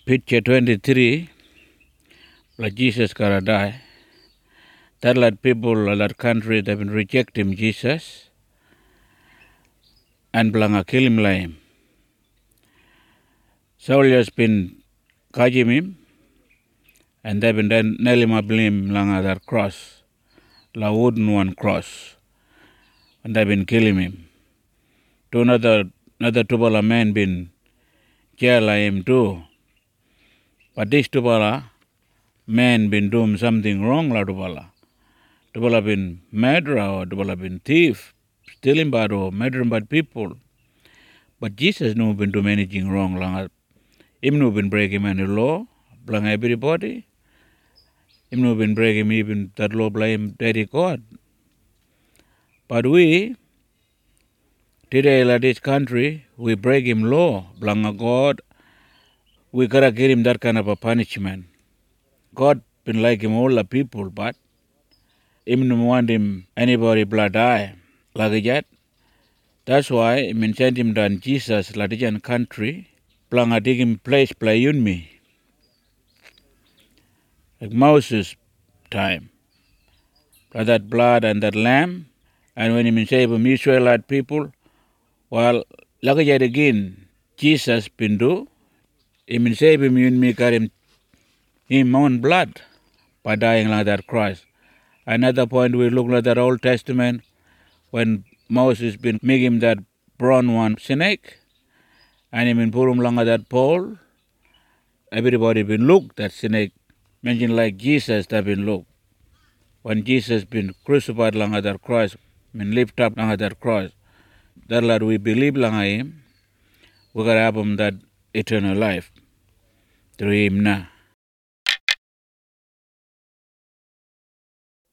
Picture 23, like Jesus gotta die. That lot people, a lot country, they've been rejecting Jesus and blanga kill him like him. Soldiers been catching him and they've been then nail him up him langa that cross, la wooden one cross, and they've been killing him. Two another Tubala men been jail like him too. But this Tubala men been doing something wrong la Tubala. Tubala been murderer or Tubala been thief, stealing bad or murdering bad people. But Jesus no been doing anything wrong lang. Him no been breaking any law, blang everybody. Him no been breaking even that law blame daddy God. But we, today like this country, we break him law, blang a God. We gotta give him that kind of a punishment. God been like him all the people, but him no want him anybody blood die. Like that. That's why him sent him down Jesus like this country, blang a dig him place play you me. Like Moses time. By that blood and that lamb, and when he save them Israelite people, well, look at it again, Jesus been do, he save him, you and me got him own blood by dying like that Christ. Another point we look at that Old Testament, when Moses been make him that brown one snake, and he been put him along that pole, everybody been look that snake, mentioned like Jesus that been look. When Jesus been crucified along that cross, lift up along that cross, that lad we believe along him, we gotta have him that eternal life through him now.